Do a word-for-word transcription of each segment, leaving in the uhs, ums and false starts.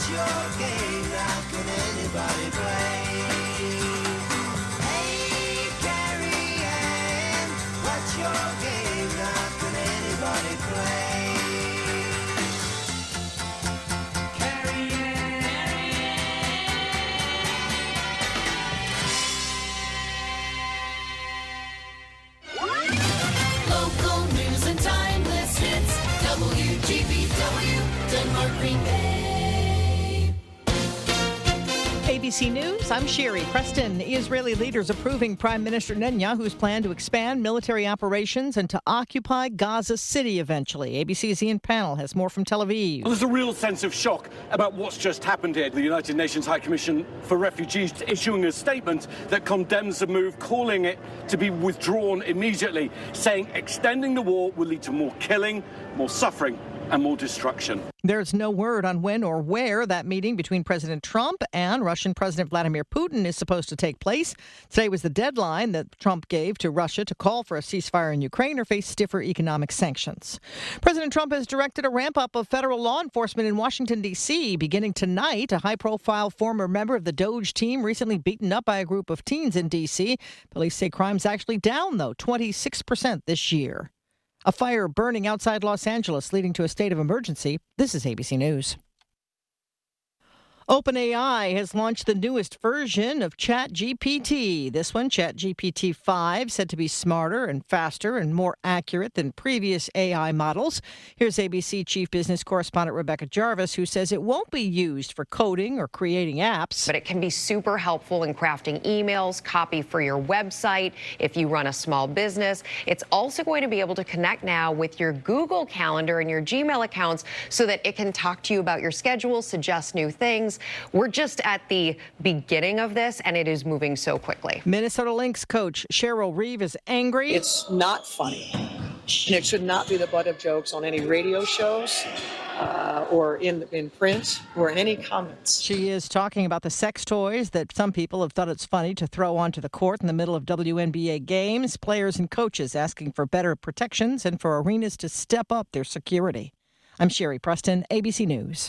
What's your game? How can anybody play? Hey, Carrie Ann, what's your game? How can anybody play? Carrie Ann. Local news and timeless hits. W G B W, Denmark, Green Bay. A B C News, I'm Sherry Preston. Israeli leaders approving Prime Minister Netanyahu's plan to expand military operations and to occupy Gaza City eventually. A B C's Ian Pannell has more from Tel Aviv. Well, there's a real sense of shock about what's just happened here. The United Nations High Commission for Refugees issuing a statement that condemns the move, calling it to be withdrawn immediately, saying extending the war will lead to more killing, more suffering, and more destruction. There's no word on when or where that meeting between President Trump and Russian President Vladimir Putin is supposed to take place. Today was the deadline that Trump gave to Russia to call for a ceasefire in Ukraine or face stiffer economic sanctions. President Trump has directed a ramp-up of federal law enforcement in Washington, D C beginning tonight. A high-profile former member of the Doge team recently beaten up by a group of teens in D C. Police say crime's actually down, though, twenty-six percent this year. A fire burning outside Los Angeles, leading to a state of emergency. This is A B C News. OpenAI has launched the newest version of ChatGPT. This one, ChatGPT five, said to be smarter and faster and more accurate than previous A I models. Here's A B C Chief Business Correspondent Rebecca Jarvis, who says it won't be used for coding or creating apps. But it can be super helpful in crafting emails, copy for your website, if you run a small business. It's also going to be able to connect now with your Google Calendar and your Gmail accounts so that it can talk to you about your schedule, suggest new things. We're just at the beginning of this, and it is moving so quickly. Minnesota Lynx coach Cheryl Reeve is angry. It's not funny, and it should not be the butt of jokes on any radio shows uh, or in in print or in any comments. She is talking about the sex toys that some people have thought it's funny to throw onto the court in the middle of W N B A games. Players and coaches asking for better protections and for arenas to step up their security. I'm Sherry Preston, A B C News.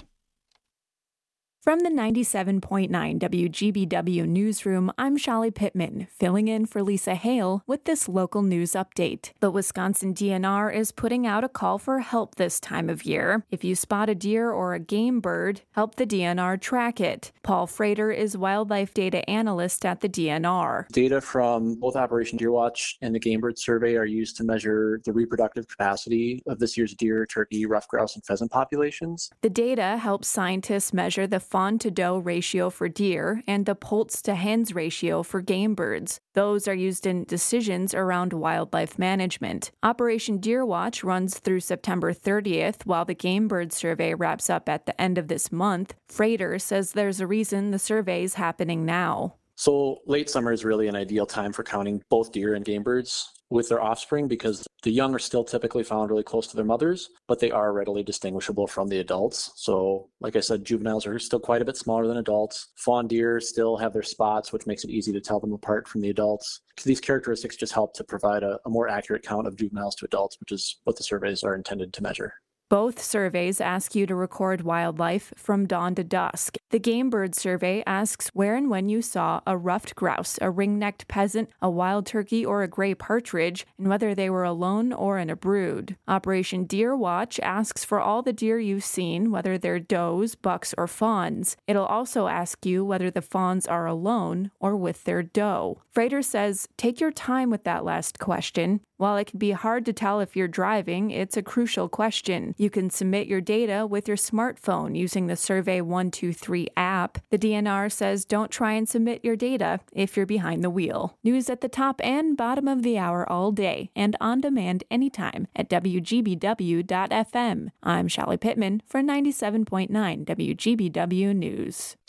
From the ninety-seven point nine W G B W newsroom, I'm Shali Pittman, filling in for Lisa Hale with this local news update. The Wisconsin D N R is putting out a call for help this time of year. If you spot a deer or a game bird, help the D N R track it. Paul Frater is wildlife data analyst at the D N R. Data from both Operation Deer Watch and the Game Bird Survey are used to measure the reproductive capacity of this year's deer, turkey, ruffed grouse, and pheasant populations. The data helps scientists measure the fawn to doe ratio for deer and the poults to hens ratio for game birds. Those are used in decisions around wildlife management. Operation Deer Watch runs through September thirtieth, while the Game Bird Survey wraps up at the end of this month. Frater says there's a reason the survey is happening now. So late summer is really an ideal time for counting both deer and game birds with their offspring because the young are still typically found really close to their mothers, but they are readily distinguishable from the adults. So like I said, juveniles are still quite a bit smaller than adults. Fawn deer still have their spots, which makes it easy to tell them apart from the adults. These characteristics just help to provide a, a more accurate count of juveniles to adults, which is what the surveys are intended to measure. Both surveys ask you to record wildlife from dawn to dusk. The Game Bird Survey asks where and when you saw a ruffed grouse, a ring-necked pheasant, a wild turkey, or a gray partridge, and whether they were alone or in a brood. Operation Deer Watch asks for all the deer you've seen, whether they're does, bucks, or fawns. It'll also ask you whether the fawns are alone or with their doe. Frater says, take your time with that last question. While it can be hard to tell if you're driving, it's a crucial question. You can submit your data with your smartphone using the Survey one two three app. The D N R says don't try and submit your data if you're behind the wheel. News at the top and bottom of the hour all day and on demand anytime at W G B W dot F M. I'm Shali Pittman for ninety-seven point nine W G B W News.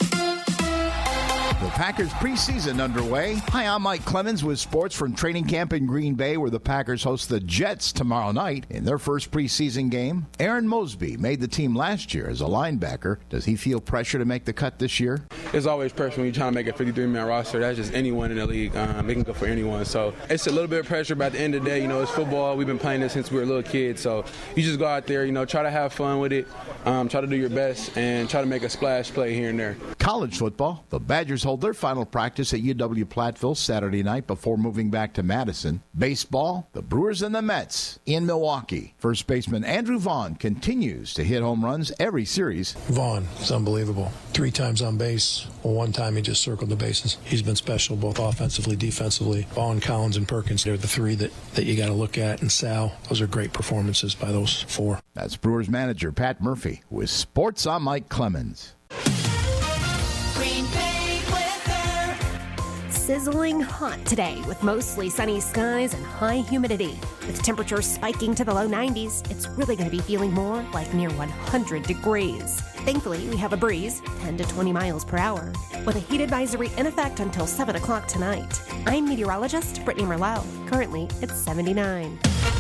The Packers preseason underway. Hi, I'm Mike Clemens with sports from training camp in Green Bay, where the Packers host the Jets tomorrow night in their first preseason game. Aaron Mosby made the team last year as a linebacker. Does he feel pressure to make the cut this year? there's always pressure when you're trying to make a fifty-three man roster. That's just anyone in the league. Um, it can go for anyone. So it's a little bit of pressure, but at the end of the day, you know, it's football. We've been playing this since we were little kids. So you just go out there, you know, try to have fun with it, um, try to do your best, and try to make a splash play here and there. College football. The Badgers hold their final practice at U W Platteville Saturday night before moving back to Madison. Baseball, the Brewers and the Mets in Milwaukee. First baseman Andrew Vaughn continues to hit home runs every series. Vaughn is unbelievable. Three times on base. Well, one time he just circled the bases. He's been special both offensively, defensively. Vaughn, Collins, and Perkins, they're the three that, that you got to look at. And Sal, those are great performances by those four. That's Brewers manager Pat Murphy with Sports. I'm Mike Clemens. Green Bay weather. Sizzling hot today with mostly sunny skies and high humidity. With temperatures spiking to the low nineties, it's really going to be feeling more like near one hundred degrees. Thankfully, we have a breeze, ten to twenty miles per hour, with a heat advisory in effect until seven o'clock tonight. I'm meteorologist Brittany Merlau. Currently, it's seventy-nine.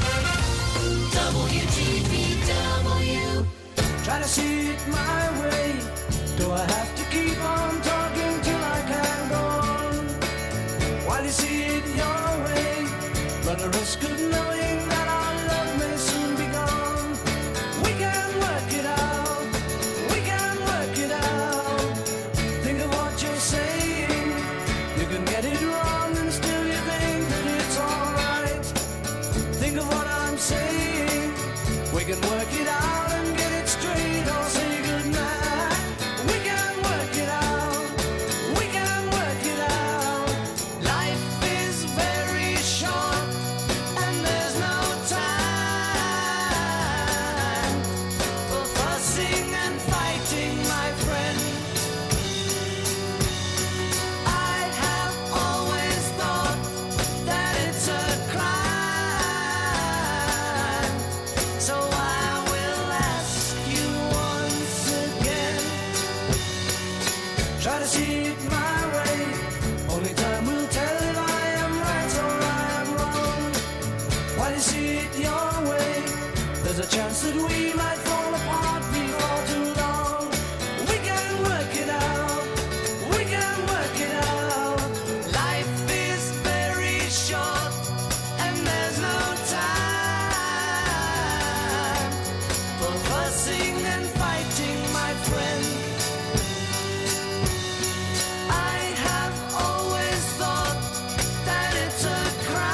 W G B W. Try to see it my way. Do I have to keep on talking till I can go on? While you see it your way, run the risk of knowing that our love may soon be gone. We can work it out. We can work it out. Think of what you're saying. You can get it wrong and still you think that it's alright. Think of what I'm saying. We can work it out and get it straight or say goodnight. We can work it out. We can work it out. Life is very short and there's no time for fussing and fighting, my friend. I have always thought that it's a crime. So I will ask you once again. Try to see it my way. Only time will tell if I am right or I am wrong. While you see it your way, there's a chance that we might fall apart before too long. We can work it out. We can work it out. Life is very short and there's no time for fussing and fighting, my friend. I have always thought that it's a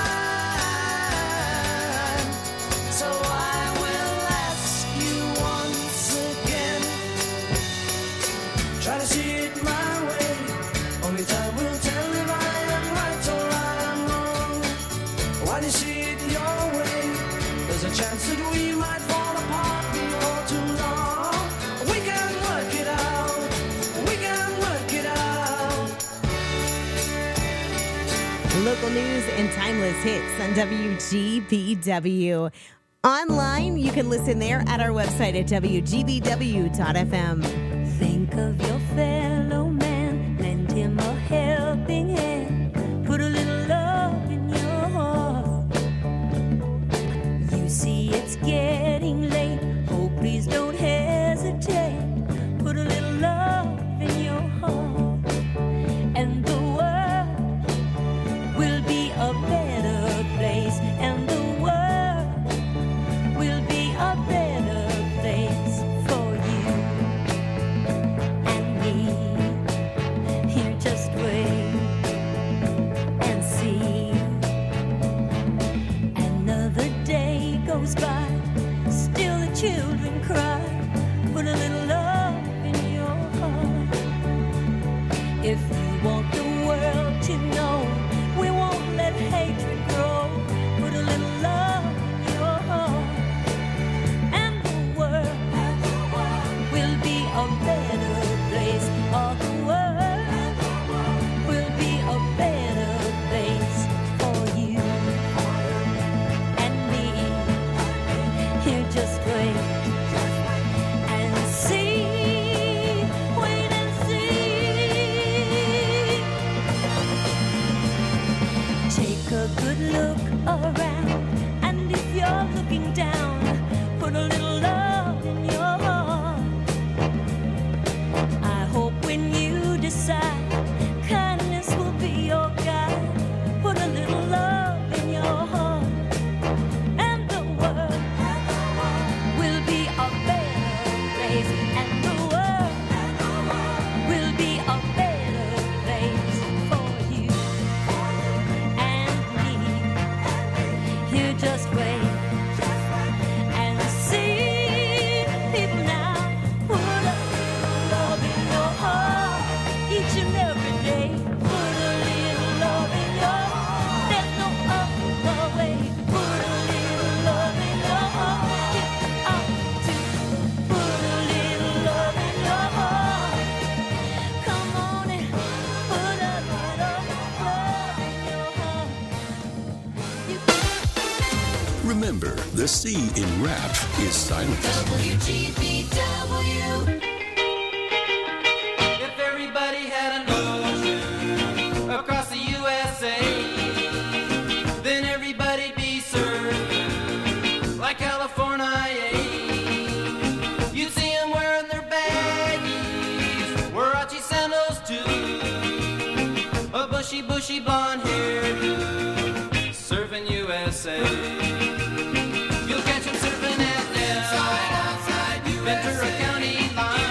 crime. So I will ask you once again. Try to see it my way. Only time will tell if I am right or I am wrong. While you see it your way, there's a chance that we might fall apart before too long. We can work it out. We can work it out. Local news and timeless hits on W G B W. Online, you can listen there at our website at W G B W dot F M. Think of your fellow man, lend him a helping hand, put a little love in your heart. You see it's getting late, oh please don't hesitate, put a little love in your heart, and the world will be a better place, and the world will be a better place for you. The C in rap is silent. W G B W. If everybody had an ocean across the U S A, then everybody'd be served like California. You'd see them wearing their baggies, Warachi sandals too, a bushy, bushy blonde hairdo, serving U S A. You'll catch them surfing at Nell, Ventura County line.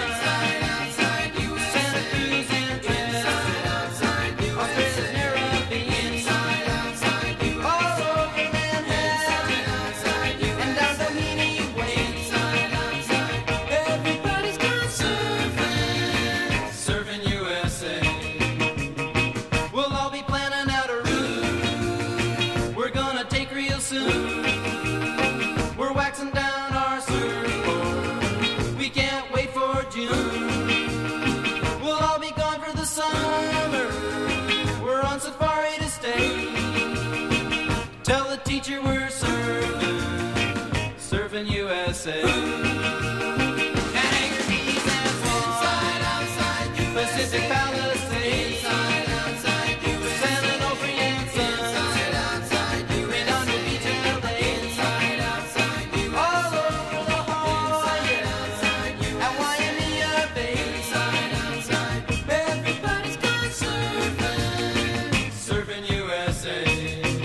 Teacher, we're serving, serving U S A. And Hangar Keys and Inside, outside, Pacific Palisades. Inside, outside, San Onofre and Sons. Inside, outside, Redondo Beach, L A. Inside, outside, all over La Jolla. Inside, at Waimea Bay. Inside, outside, everybody's gone surfing, serving U S A.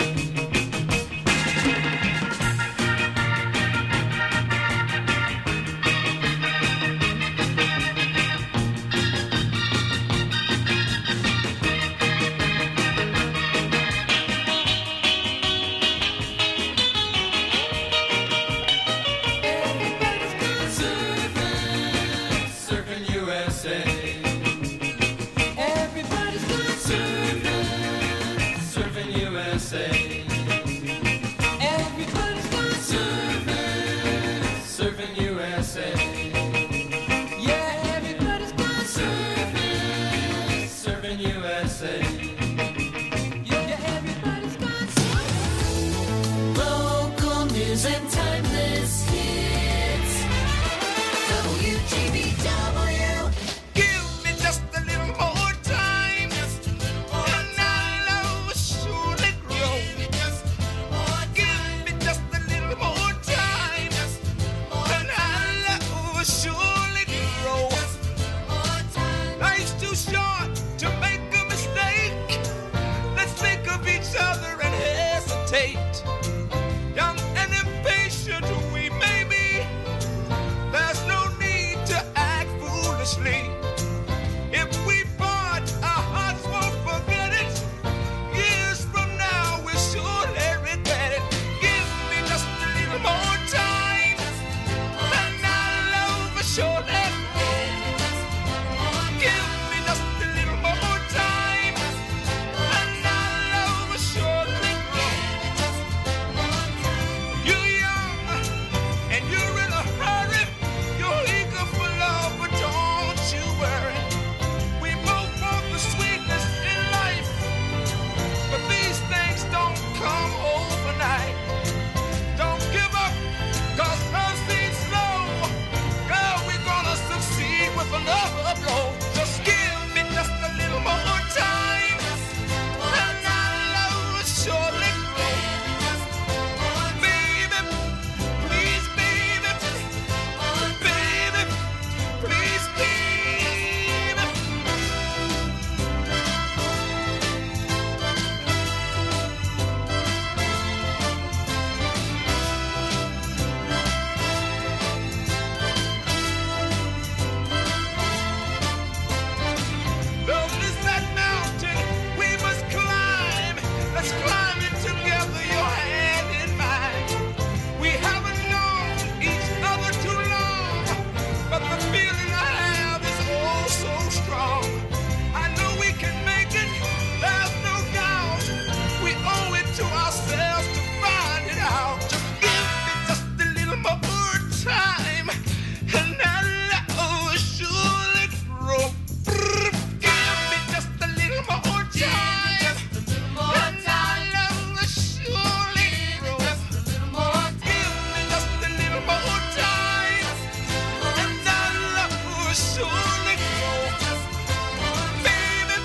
Local news and timeless hits. W G B W. Give me just a little more time, and I'll surely grow. Give me just a little more time, and I'll surely grow. Life's too short to make a mistake. Let's think of each other and hesitate. Young and impatient we may be, there's no need to act foolishly. If we part, our hearts won't forget it. Years from now, we'll surely regret it. Give me just a little more time, and I'll love surely. Give me just a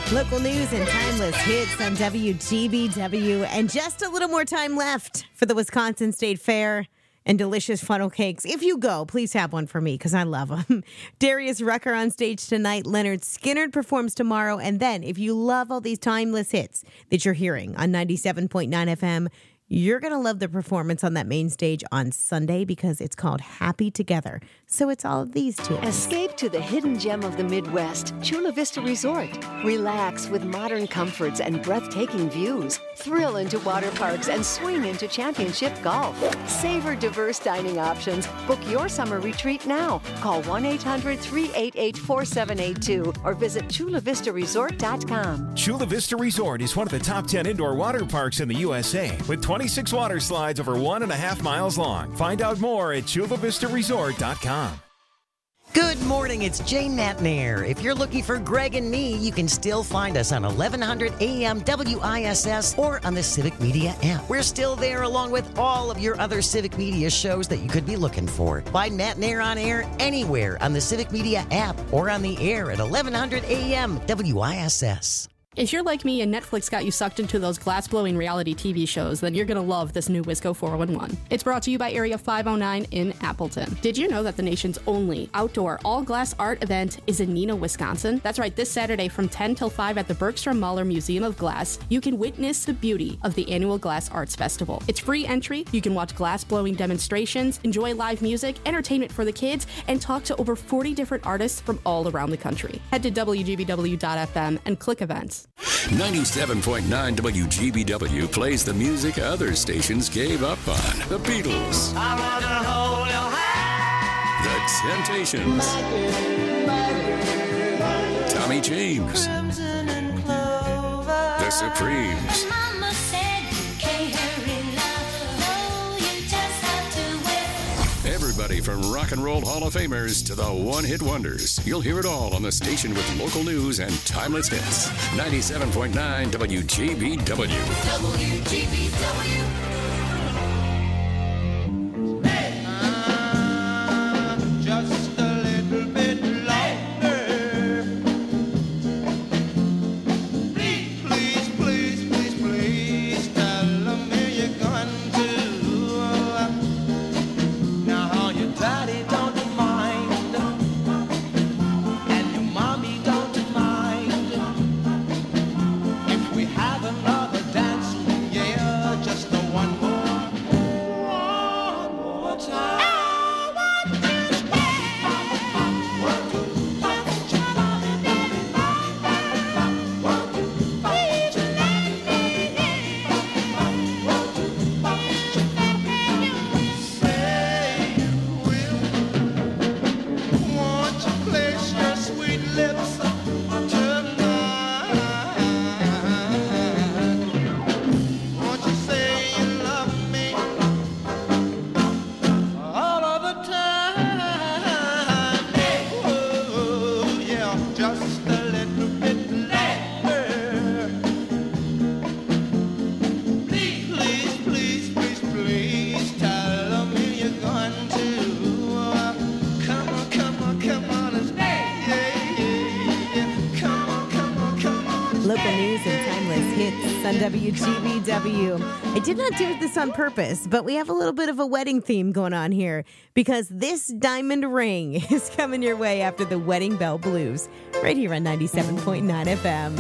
Local news and timeless hits on W G B W. And just a little more time left for the Wisconsin State Fair and delicious funnel cakes. If you go, please have one for me because I love them. Darius Rucker on stage tonight. Leonard Skinner performs tomorrow. And then if you love all these timeless hits that you're hearing on ninety-seven point nine F M, you're going to love the performance on that main stage on Sunday because it's called Happy Together. So it's all of these tunes. Escape to the hidden gem of the Midwest, Chula Vista Resort. Relax with modern comforts and breathtaking views. Thrill into water parks and swing into championship golf. Savor diverse dining options. Book your summer retreat now. Call one eight hundred, three eight eight, four seven eight two or visit chula vista resort dot com. Chula Vista Resort is one of the top ten indoor water parks in the U S A with twenty-six water slides over one and a half miles long. Find out more at chula vista resort dot com. Good morning, it's Jane Matnair. If you're looking for Greg and me, you can still find us on eleven hundred A M W I S S or on the Civic Media app. We're still there along with all of your other Civic Media shows that you could be looking for. Find Matnair on air anywhere on the Civic Media app or on the air at eleven hundred A M W I S S. If you're like me and Netflix got you sucked into those glass-blowing reality T V shows, then you're going to love this new Wisco four one one. It's brought to you by Area five oh nine in Appleton. Did you know that the nation's only outdoor all-glass art event is in Neenah, Wisconsin? That's right, this Saturday from ten till five at the Bergstrom Mahler Museum of Glass, you can witness the beauty of the annual Glass Arts Festival. It's free entry, you can watch glass-blowing demonstrations, enjoy live music, entertainment for the kids, and talk to over forty different artists from all around the country. Head to W G B W dot F M and click events. ninety-seven point nine W G B W plays the music other stations gave up on. The Beatles. I wanna hold your hand. The Temptations. Tommy James. The Supremes. Mama said you can't hurry love. No, you just have to wait. Everybody from Rock and Roll Hall of Famers to the one-hit wonders. You'll hear it all on the station with local news and timeless hits. ninety-seven point nine W G B W. W G B W. Just a little bit longer. Please, please, please, please, please tell me you're going to. Now your daddy don't mind, and your mommy don't mind. If we have another dance, yeah, just the one more, one more time. Won't you place your sweet lips tonight? Won't you say you love me all of the time? Oh, yeah, just a little bit longer. Please, please, please, please, please tell me you're going to. Come on, come on, come on and stay. Yeah, yeah, yeah. Come on, come on, come on. Local news and timeless hits on W G B W. I did not do this on purpose, but we have a little bit of a wedding theme going on here because this diamond ring is coming your way after the Wedding Bell Blues right here on ninety-seven point nine F M.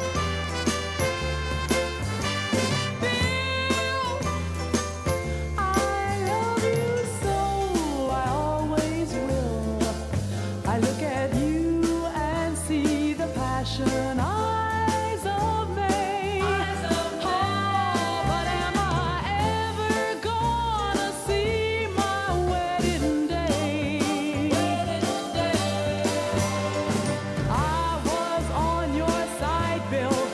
I look at you and see the passion eyes of May. Oh, but am I ever gonna see my wedding day? I was on your side, Bill.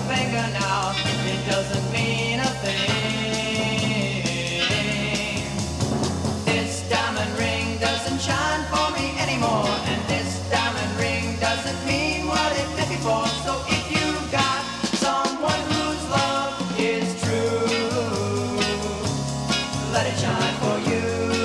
finger now, it doesn't mean a thing. This diamond ring doesn't shine for me anymore, and this diamond ring doesn't mean what it did before. So if you've got someone whose love is true, let it shine for you.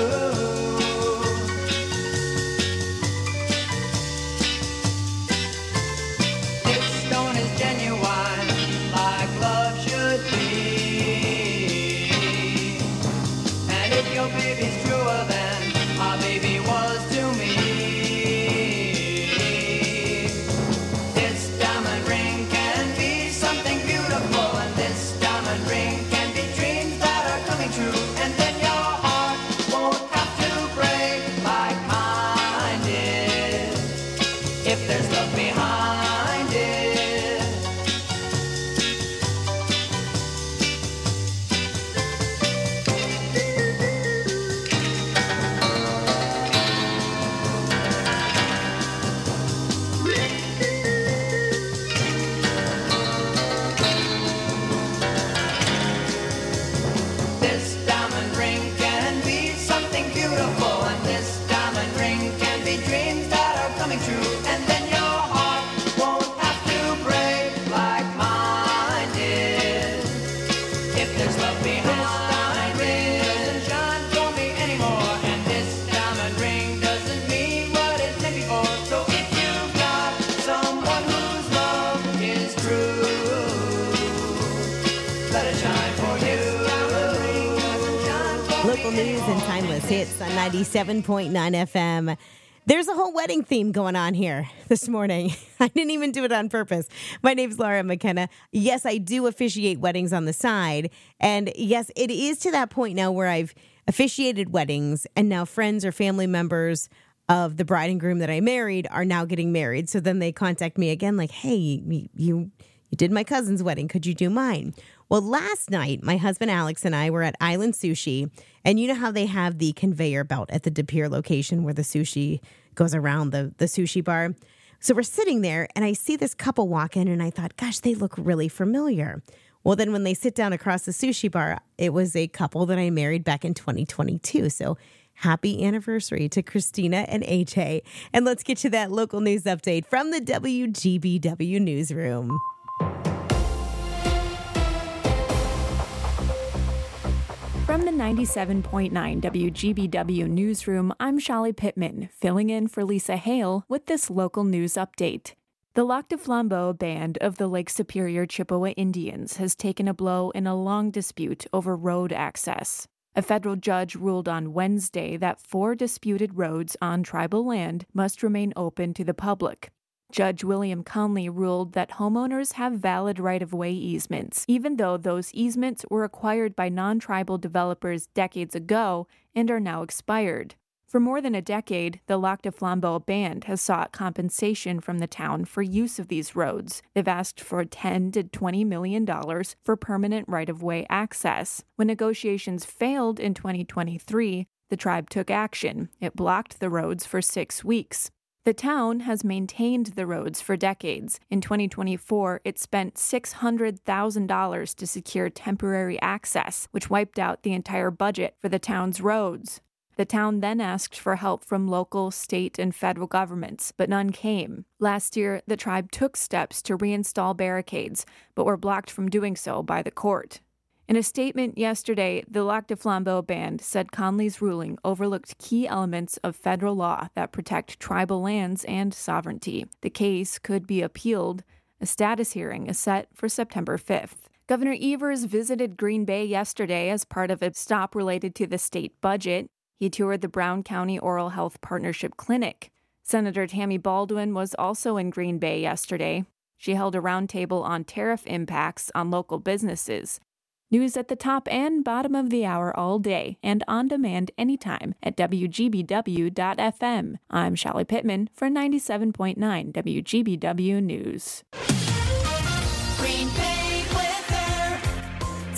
Local news and timeless hits on ninety-seven point nine F M. There's a whole wedding theme going on here this morning. I didn't even do it on purpose. My name's Laura McKenna. Yes, I do officiate weddings on the side. And yes, it is to that point now where I've officiated weddings, and now friends or family members of the bride and groom that I married are now getting married. So then they contact me again like, hey, you, you did my cousin's wedding. Could you do mine? Well, last night, my husband Alex and I were at Island Sushi, and you know how they have the conveyor belt at the De Pere location where the sushi goes around the, the sushi bar? So we're sitting there, and I see this couple walk in, and I thought, gosh, they look really familiar. Well, then when they sit down across the sushi bar, it was a couple that I married back in twenty twenty-two. So happy anniversary to Christina and A J. And let's get to that local news update from the W G B W newsroom. From the ninety-seven point nine W G B W newsroom, I'm Shali Pittman, filling in for Lisa Hale with this local news update. The Lac du Flambeau Band of the Lake Superior Chippewa Indians has taken a blow in a long dispute over road access. A federal judge ruled on Wednesday that four disputed roads on tribal land must remain open to the public. Judge William Conley ruled that homeowners have valid right-of-way easements, even though those easements were acquired by non-tribal developers decades ago and are now expired. For more than a decade, the Lac du Flambeau Band has sought compensation from the town for use of these roads. They've asked for ten to twenty million dollars for permanent right-of-way access. When negotiations failed in twenty twenty-three, the tribe took action. It blocked the roads for six weeks. The town has maintained the roads for decades. In twenty twenty-four, it spent six hundred thousand dollars to secure temporary access, which wiped out the entire budget for the town's roads. The town then asked for help from local, state, and federal governments, but none came. Last year, the tribe took steps to reinstall barricades, but were blocked from doing so by the court. In a statement yesterday, the Lac du Flambeau Band said Conley's ruling overlooked key elements of federal law that protect tribal lands and sovereignty. The case could be appealed. A status hearing is set for September fifth. Governor Evers visited Green Bay yesterday as part of a stop related to the state budget. He toured the Brown County Oral Health Partnership Clinic. Senator Tammy Baldwin was also in Green Bay yesterday. She held a roundtable on tariff impacts on local businesses. News at the top and bottom of the hour all day and on demand anytime at W G B W dot F M. I'm Shali Pittman for ninety-seven point nine W G B W News. Green Bay weather.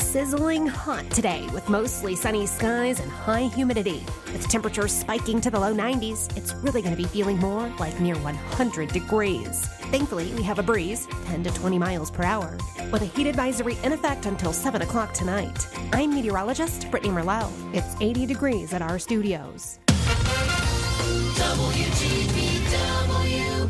Sizzling hot today with mostly sunny skies and high humidity. With temperatures spiking to the low nineties, it's really going to be feeling more like near one hundred degrees. Thankfully, we have a breeze, ten to twenty miles per hour, with a heat advisory in effect until seven o'clock tonight. I'm meteorologist Brittany Merlot. It's eighty degrees at our studios. W G B W.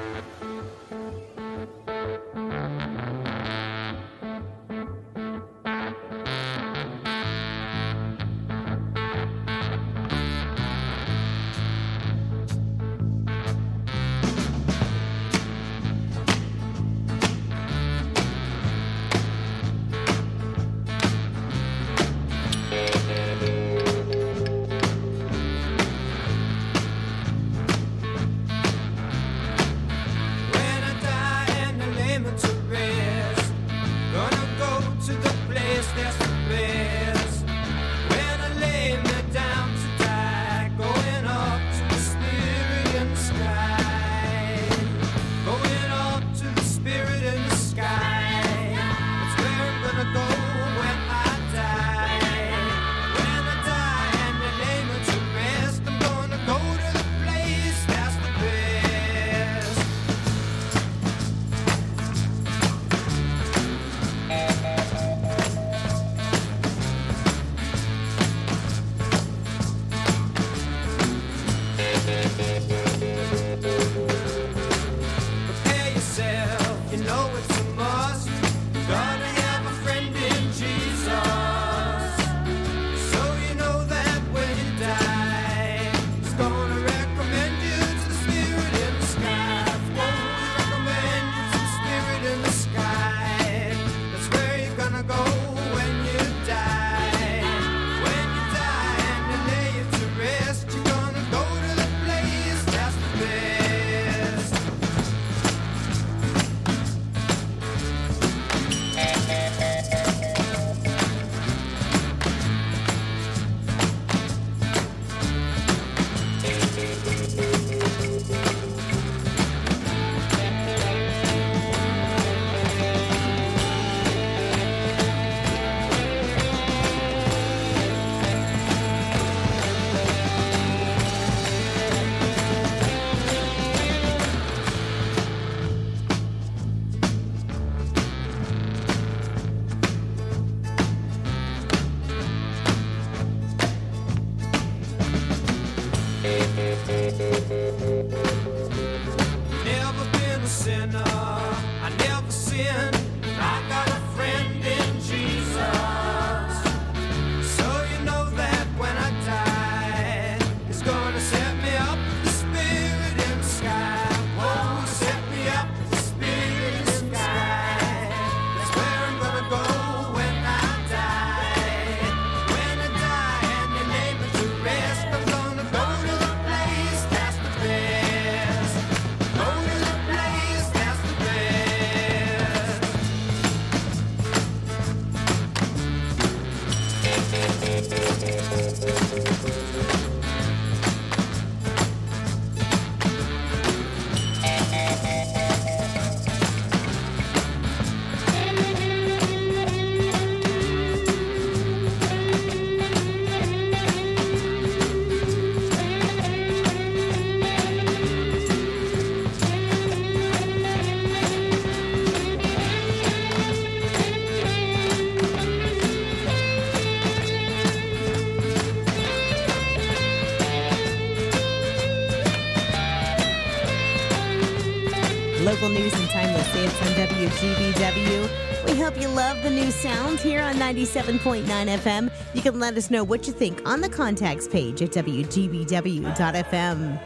Local news and timeless hits on W G B W. We hope you love the new sound here on ninety-seven point nine F M. You can let us know what you think on the contacts page at W G B W dot F M.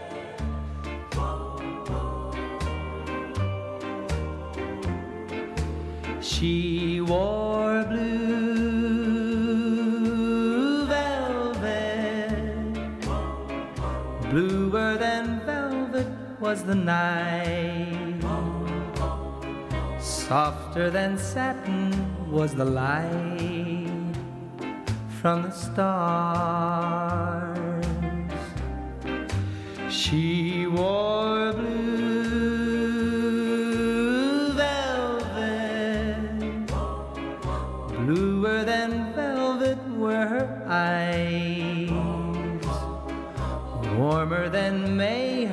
She wore blue velvet, bluer than velvet was the night. Softer than satin was the light from the stars. She wore blue velvet, bluer than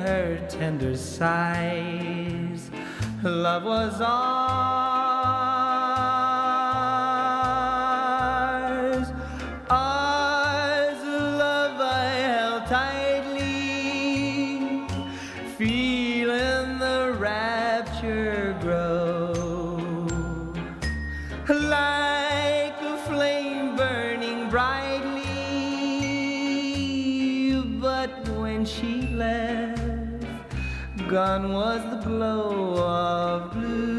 her tender sighs. Love was ours, ours, love I held tightly, feeling the rapture grow, like a flame burning brightly. But when she left, gone was the glow of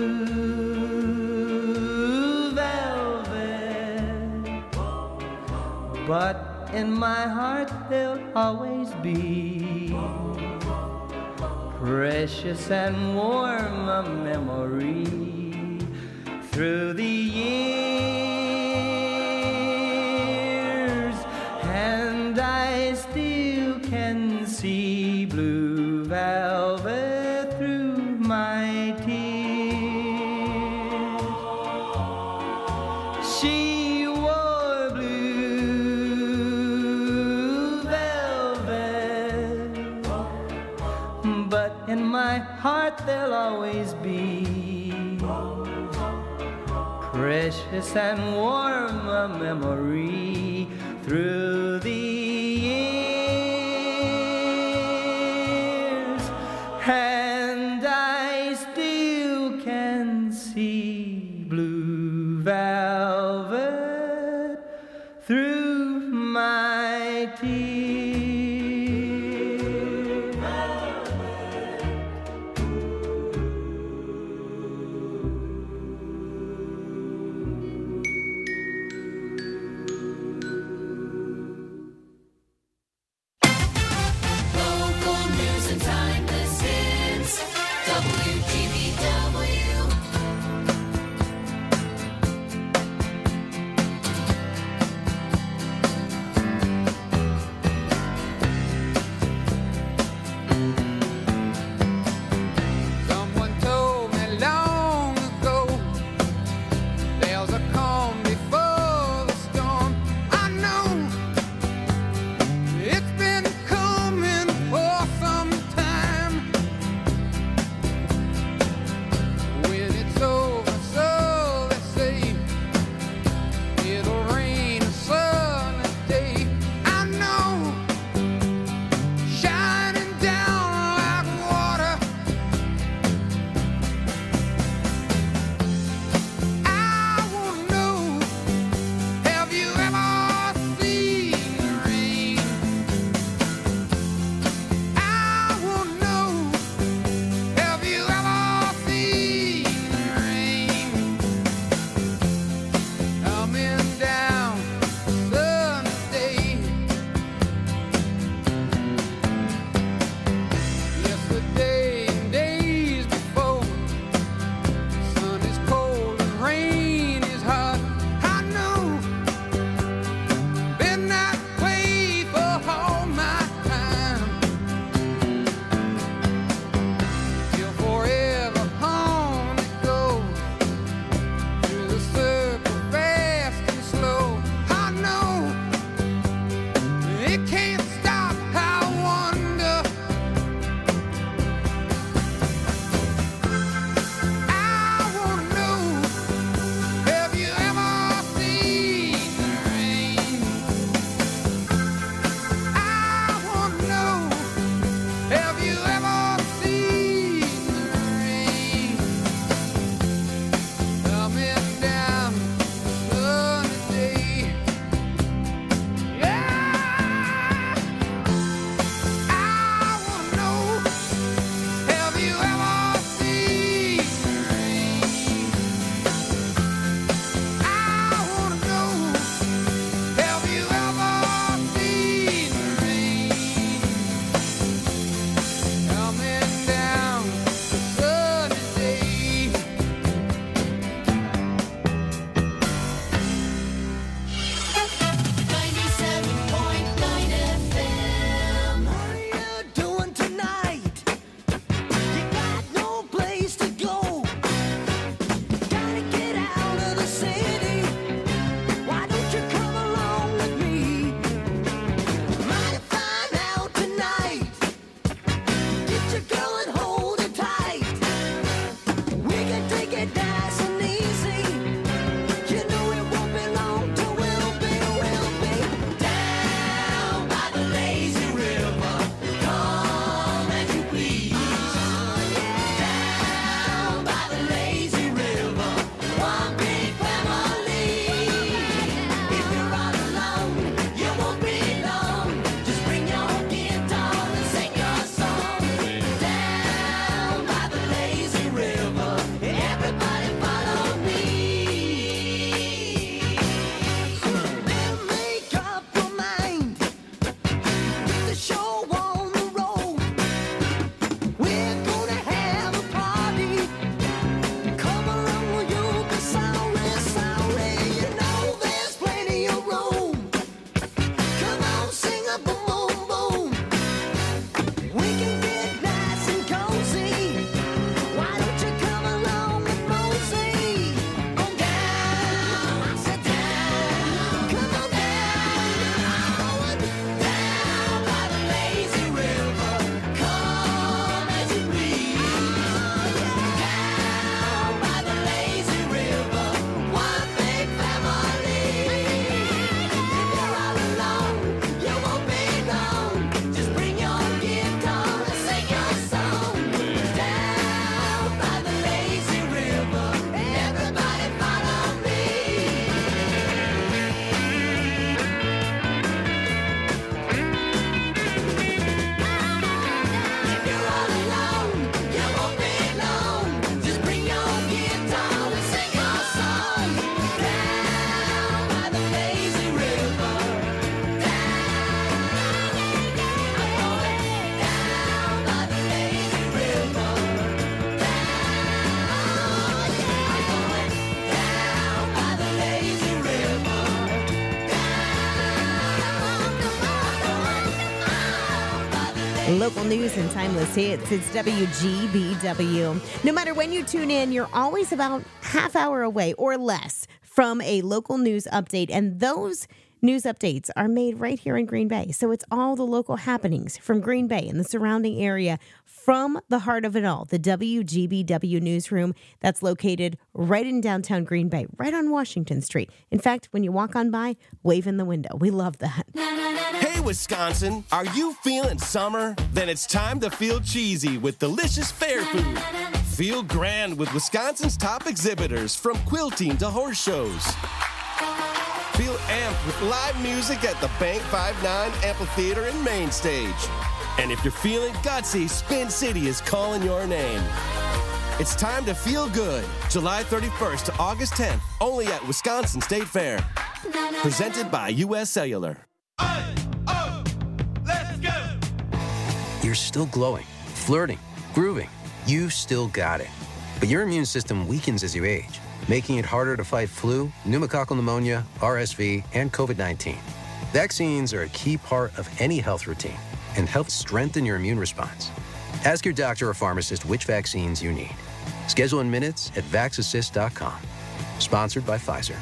blue velvet. But in my heart there'll always be precious and warm a memory through the years, and I still can see blue velvet through my tears. She wore blue velvet, but in my heart there'll always be precious and warm a memory through the years, and I still can see blue velvet through my tears. Local news and timeless hits. local news and timeless hits. It's W G B W. No matter when you tune in, you're always about half hour away or less from a local news update. And those news updates are made right here in Green Bay. So it's all the local happenings from Green Bay and the surrounding area from the heart of it all, the W G B W newsroom that's located right in downtown Green Bay, right on Washington Street. In fact, when you walk on by, wave in the window. We love that. Hey, Wisconsin, are you feeling summer? Then it's time to feel cheesy with delicious fair food. Feel grand with Wisconsin's top exhibitors from quilting to horse shows. Feel amped with live music at the Bank five nine Amphitheater and Main Stage. And if you're feeling gutsy, Spin City is calling your name. It's time to feel good. July thirty-first to August tenth, only at Wisconsin State Fair. Presented by U S Cellular. You're still glowing, flirting, grooving. You still got it. But your immune system weakens as you age, making it harder to fight flu, pneumococcal pneumonia, R S V, and COVID nineteen. Vaccines are a key part of any health routine and help strengthen your immune response. Ask your doctor or pharmacist which vaccines you need. Schedule in minutes at vax assist dot com. Sponsored by Pfizer.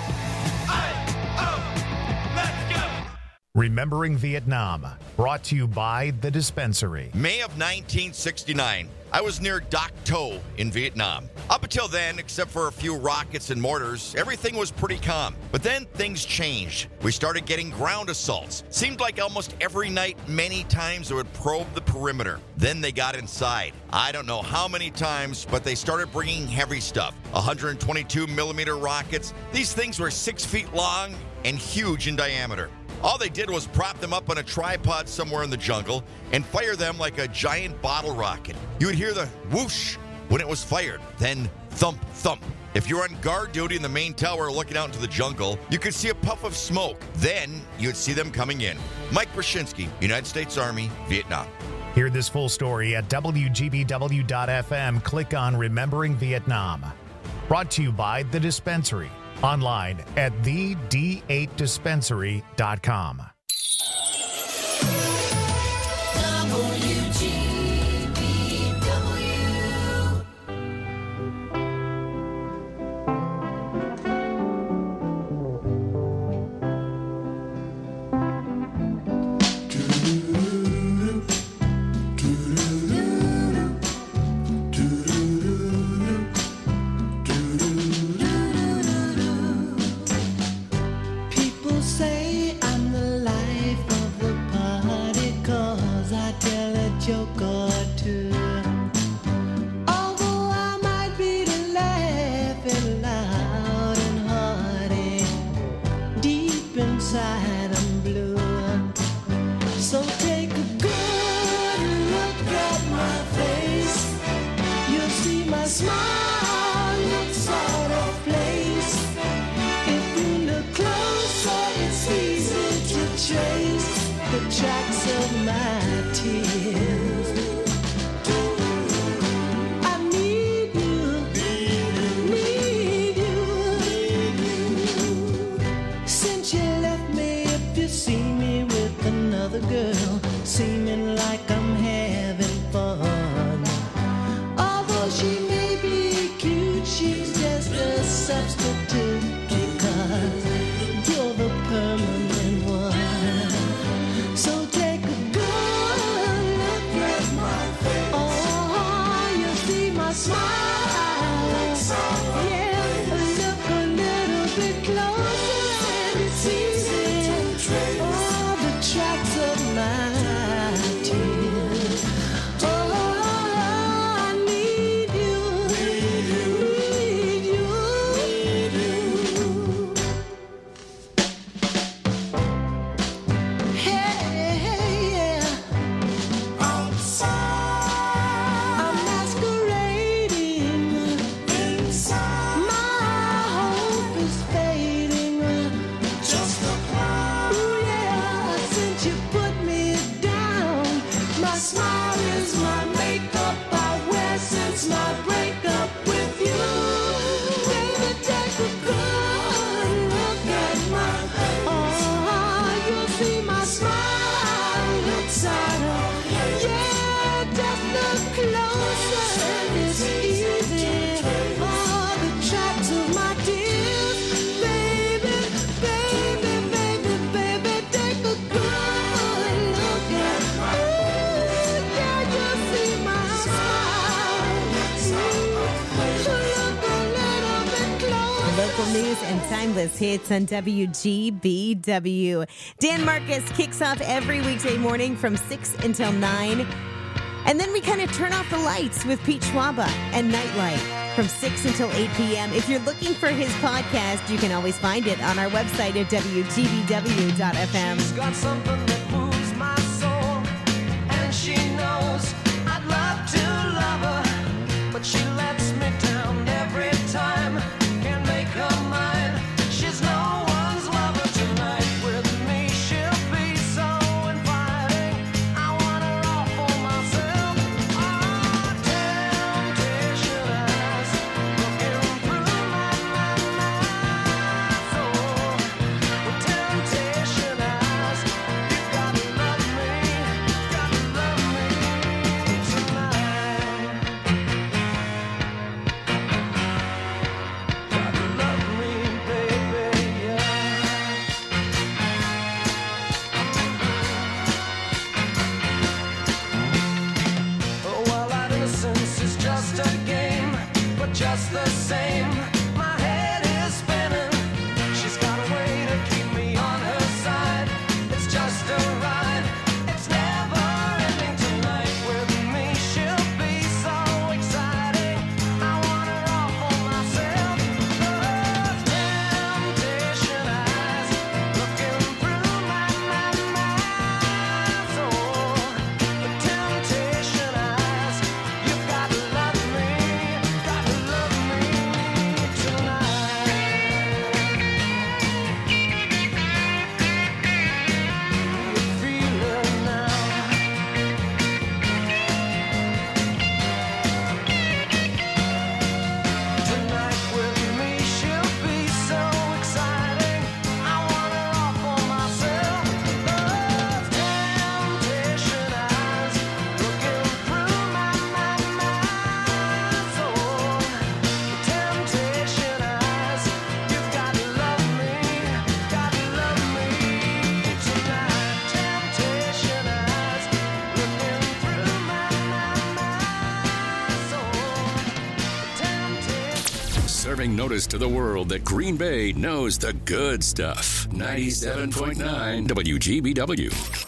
Remembering Vietnam, brought to you by The Dispensary. May of nineteen sixty-nine, I was near Dak To in Vietnam. Up until then, except for a few rockets and mortars, everything was pretty calm. But then things changed. We started getting ground assaults. Seemed like almost every night, many times they would probe the perimeter. Then they got inside. I don't know how many times, but they started bringing heavy stuff. one twenty-two millimeter rockets. These things were six feet long and huge in diameter. All they did was prop them up on a tripod somewhere in the jungle and fire them like a giant bottle rocket. You would hear the whoosh when it was fired, then thump, thump. If you're on guard duty in the main tower looking out into the jungle, you could see a puff of smoke. Then you'd see them coming in. Mike Brzezinski, United States Army, Vietnam. Hear this full story at W G B W dot F M. Click on Remembering Vietnam. Brought to you by The Dispensary. Online at the D eight dispensary dot com. W G B W. People say I'm the life of the party 'cause I tell a joke or two. Although I might be the laughing loud and hearty, deep inside I'm blue. So take a good look at my face. You'll see my smile looks sort of place. If you look closer, it's easy to trace the tracks of my tears. I need you, need you. Since you left me, if you see me with another girl, seeming like I'm having fun, although she may be news and timeless hits on W G B W. Dan Marcus kicks off every weekday morning from six until nine. And then we kind of turn off the lights with Pete Schwaba and Nightlight from six until eight p.m. If you're looking for his podcast, you can always find it on our website at W G B W dot F M. She's got something that moves my soul, and she knows I'd love to love her, but she lets me down every time. Can't make her mine. She's no one's lover tonight. With me, she'll be so inviting. I want her all for myself. Oh, temptation eyes looking through my, my, my soul. With temptation eyes, you gotta love me, gotta love me tonight. Gotta love me, baby, yeah. Oh, well, our innocence is just a game, but just the same, my head is spinning. She's got a way to keep me on her side. It's just a ride. It's never ending tonight. With me, she'll be so exciting. I want her all for myself. Those temptation eyes looking through my, my, my soul. The temptation eyes, you've got to love me, got to love me tonight. You feel it now. Tonight with me, she'll be so exciting. I want her all for myself. Those temptation eyes looking through my, my, my soul. Temptation eyes, you've got to love me, got to love me tonight. Temptation eyes looking through my, my, my soul. Temptation. Serving notice to the world that Green Bay knows the good stuff. ninety-seven point nine W G B W.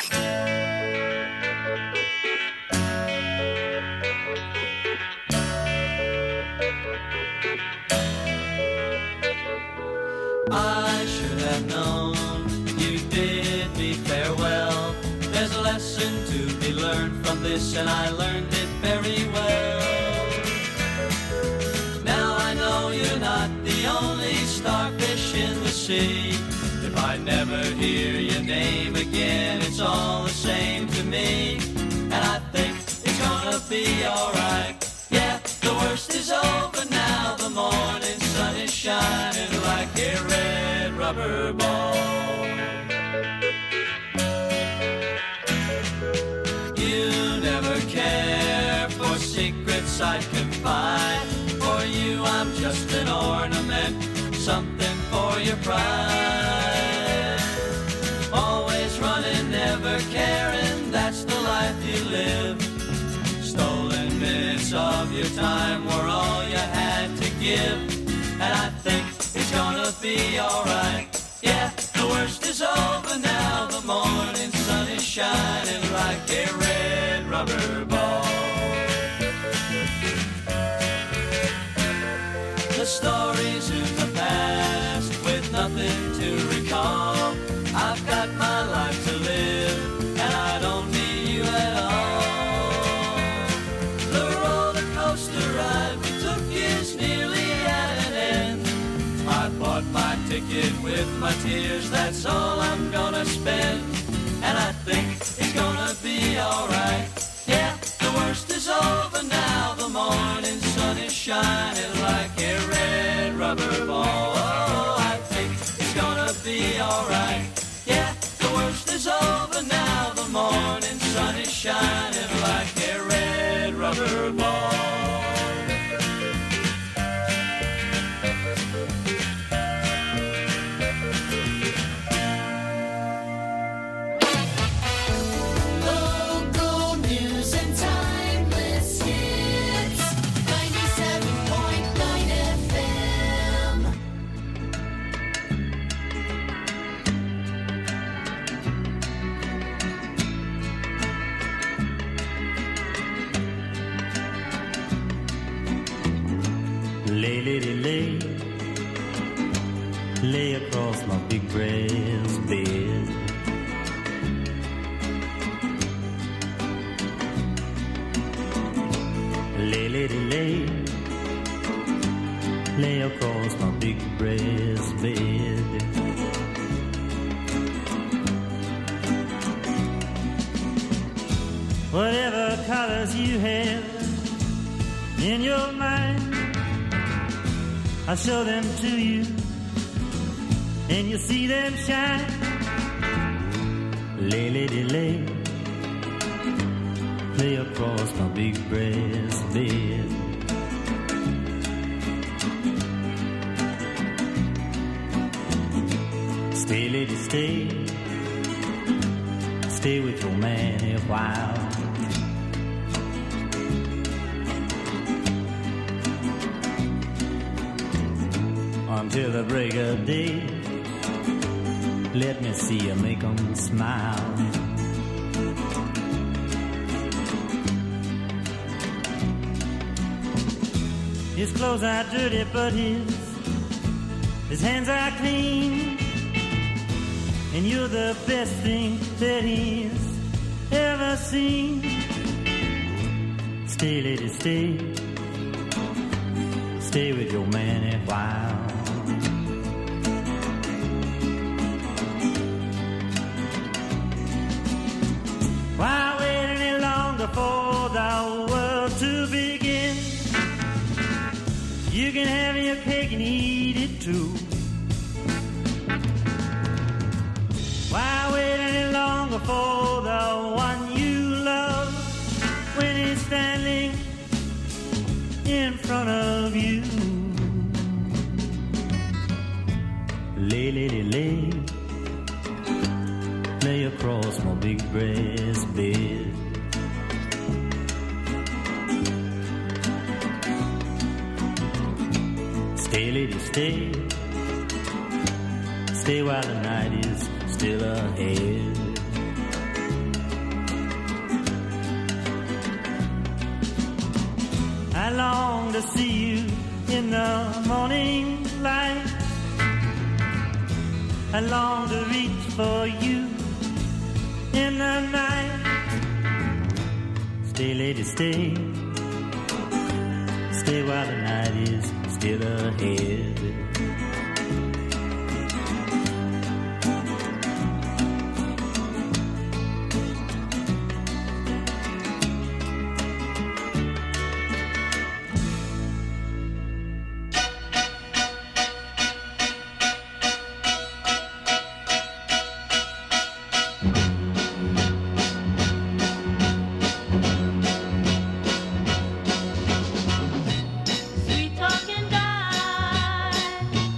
I should have known you bid me farewell. There's a lesson to be learned from this, and I learned it very well. Now I know you're not the only starfish in the sea. If I never hear your name again, it's all the same to me. And I think it's gonna be alright. Yeah, the worst is over now. The morning sun is shining like a red rubber ball. You never care for secrets I'd confide. For you I'm just an ornament, something for your pride. Always running, never caring, that's the life you live. Stolen minutes of your time were all you had to give. And I think it's gonna be alright. Yeah, the worst is over now. The morning sun is shining like a red rubber ball. The stories in the past with nothing to recall. I've got my life to live, and I don't need you at all. The roller coaster ride we took is nearly at an end. I bought my ticket with my tears, that's all I'm gonna spend. And I think it's gonna be alright. Yeah, the worst is over now. The morning sun is shining like a red rubber ball. Oh, I think it's gonna be alright. Yeah, the worst is over now. The morning sun is shining like a red rubber ball. Local news and timeless hits. ninety-seven point nine F M. Lay, lady, lay, lay across my big brass bed. Lay, lady, lay, lay across my big brass bed. Whatever colors you have in your mind, I'll show them to you, and you'll see them shine. Lay, lady, lay, lay across my big brass bed. Stay, lady, stay, stay with your man a while. Until the break of day, let me see you make 'em smile. His clothes are dirty, but his his hands are clean, and you're the best thing that he's ever seen. Stay, lady, stay, stay with your man a while. Why wait any longer for the world to begin? You can have your cake and eat it too. Why wait any longer for the one you love when he's standing in front of you? Lay, lady, lay, lay across my big brass bed. Stay, lady, stay, stay while the night is still ahead. I long to see you in the morning light. I long to reach for you in the night. Stay, lady, stay, stay while the night is still ahead. Sweet talking guy.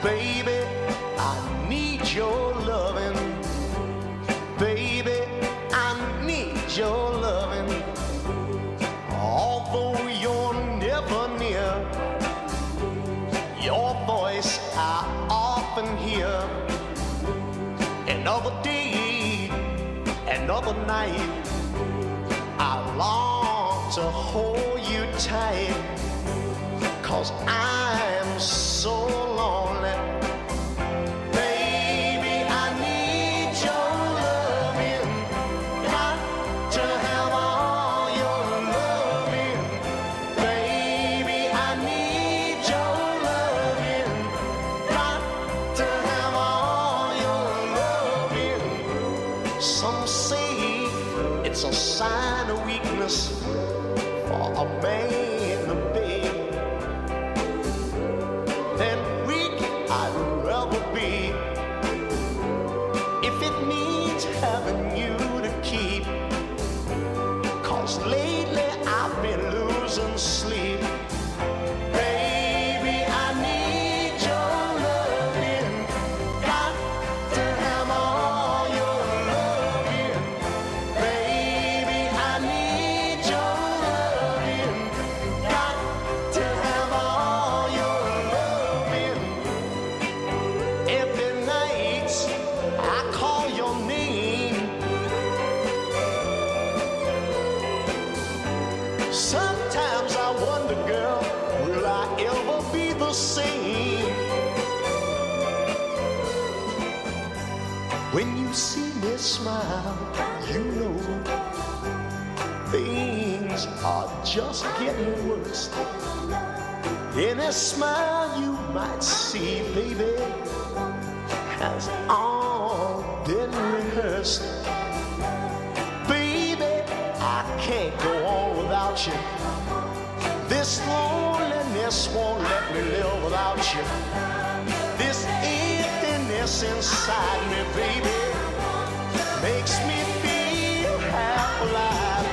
Baby, I need your loving. Baby, I need your loving. Although you're never near, your voice I often hear. Another day, another night, I long to hold you tight, 'cause I'm so lonely. Baby, I need your loving. Got to have all your loving. Baby, I need your loving. Got to have all your loving. Some say it's a sign of weakness for a man to beg. Then weak I'd rather be, if it means having you to keep. 'Cause lately I've been losing sleep. Baby, I need your loving. Got to have all your loving. Baby, I need your loving. Got to have all your loving. Every night I call your name. Sometimes I wonder, girl, will I ever be the same? When you see me smile, you know things are just getting worse. Any smile you might see, baby, has all been rehearsed. Baby, I can't go on without you. This loneliness won't let me live without you. This emptiness inside me, baby, makes me feel half alive.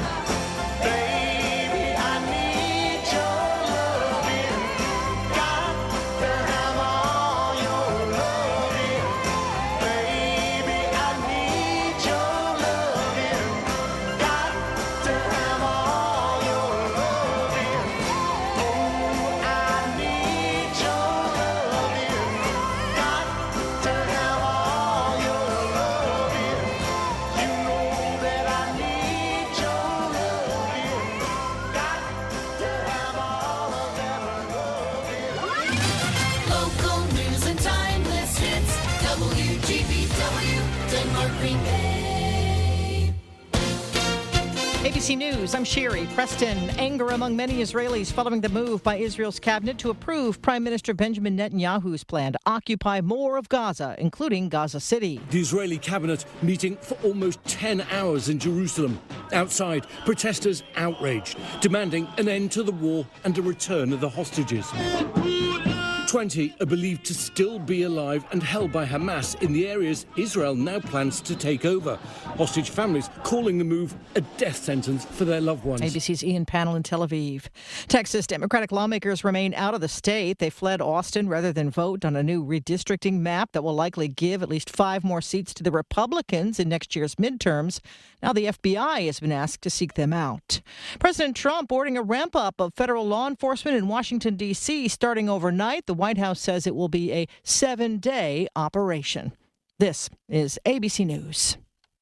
Baby, I need your loving. Got to have all your loving. Baby, I need your loving. Got to have all your loving. Oh, I need your loving. Got to have all your loving. You know that I need your loving. Got to have all of that loving. Local news and timeless hits. W G B W, Denmark, Green Bay. A B C News, I'm Sherry. Preston, anger among many Israelis following the move by Israel's cabinet to approve Prime Minister Benjamin Netanyahu's plan to occupy more of Gaza, including Gaza City. The Israeli cabinet meeting for almost ten hours in Jerusalem. Outside, protesters outraged, demanding an end to the war and a return of the hostages. twenty are believed to still be alive and held by Hamas in the areas Israel now plans to take over. Hostage families calling the move a death sentence for their loved ones. A B C's Ian Pannell in Tel Aviv. Texas Democratic lawmakers remain out of the state. They fled Austin rather than vote on a new redistricting map that will likely give at least five more seats to the Republicans in next year's midterms. Now the F B I has been asked to seek them out. President Trump ordering a ramp-up of federal law enforcement in Washington, D C starting overnight. The White House says it will be a seven-day operation. This is A B C News.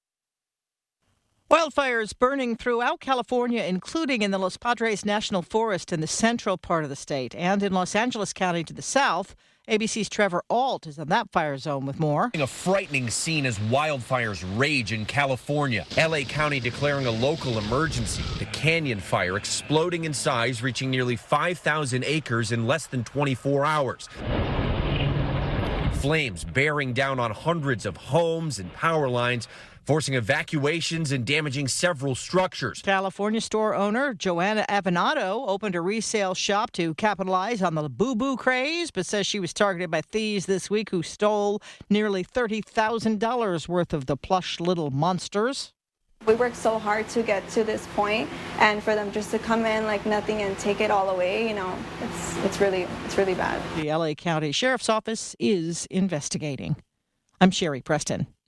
Wildfires burning throughout California, including in the Los Padres National Forest in the central part of the state and in Los Angeles County to the south. A B C's Trevor Ault is in that fire zone with more. A frightening scene as wildfires rage in California. L A County declaring a local emergency. The Canyon Fire exploding in size, reaching nearly five thousand acres in less than twenty-four hours. Flames bearing down on hundreds of homes and power lines, forcing evacuations and damaging several structures. California store owner Joanna Avenado opened a resale shop to capitalize on the boo-boo craze, but says she was targeted by thieves this week who stole nearly thirty thousand dollars worth of the plush little monsters. We worked so hard to get to this point, and for them just to come in like nothing and take it all away, you know, it's it's really it's really bad. The L A County Sheriff's Office is investigating. I'm Sherry Preston.